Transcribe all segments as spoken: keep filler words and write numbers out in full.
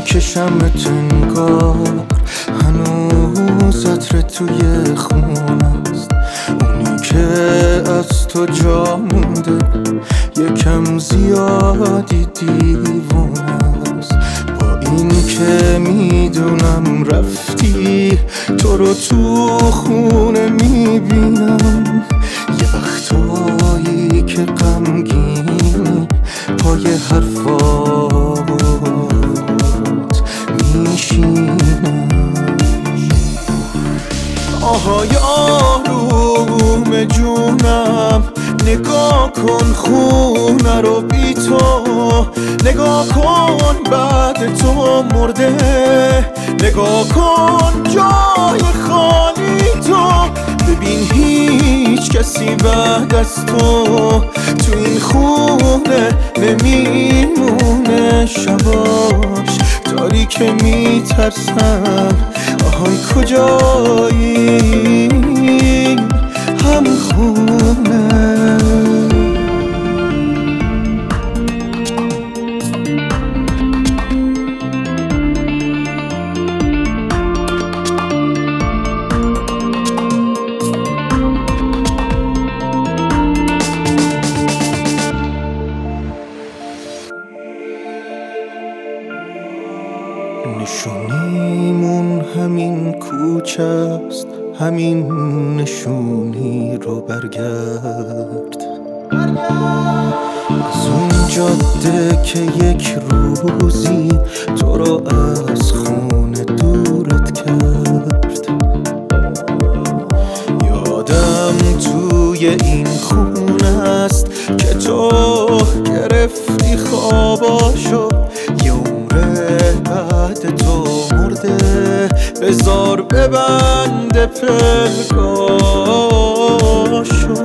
میکشم تنگار، هنوز عطر توی خون است، اونی که از تو جا مونده یکم زیادی دیوونه است. با این که میدونم رفتی، تو رو تو خونه میبینم، یه وقتایی که غمگینی پای حرفات میشینم. آهای آروم جونم، نگاه کن خونه رو بی تو، نگاه کن بعد تو مرده، نگاه کن جای خالی تو، ببین هیچ کسی بعد از تو تو این خونه نمیمونه. شباش تاریک میترسم، آهای کجایی هم خونه. نشونیمون همین کوچه است، همین نشونی رو برگرد، از اون جاده که یک روزی تو رو از خونه دورت کرد. یادم توی این خونه است که تو گرفتی خواباشو، یه عمره بعد تو مرده، بذار ببنده پلکاشو.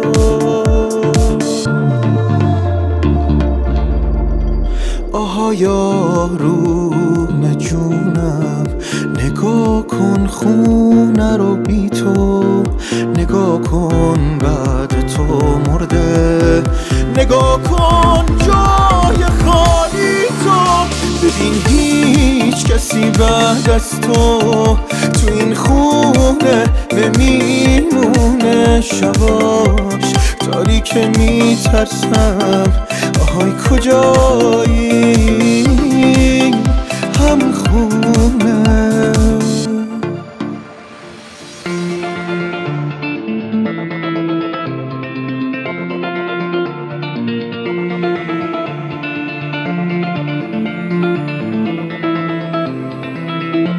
آهای آروم جونم، نگاه کن خونه رو بی تو، نگاه کن بعد تو مرده، نگاه کن جای خالی تو، ببین هیچ کسی بعد از تو تو این خونه نمیمونه. شباش تاریک میترسم، آهای کجایی هم خونه.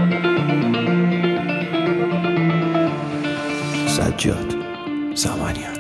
سجاد زمانیان.